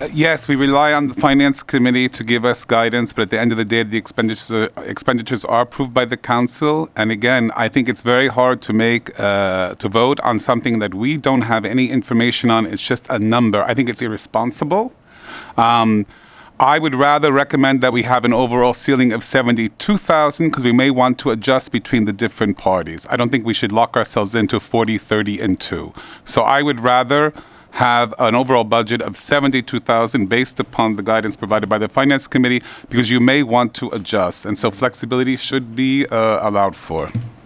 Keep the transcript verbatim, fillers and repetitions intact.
Yes, we rely on the finance committee to give us guidance, but at the end of the day, the expenditures are, expenditures are approved by the council. And again, I think it's very hard to make uh, to vote on something that we don't have any information on. It's just a number. I think it's irresponsible. Um, I would rather recommend that we have an overall ceiling of seventy-two thousand because we may want to adjust between the different parties. I don't think we should lock ourselves into forty, thirty, and two. So I would rather have an overall budget of seventy-two thousand based upon the guidance provided by the Finance Committee because you may want to adjust. And so flexibility should be uh, allowed for.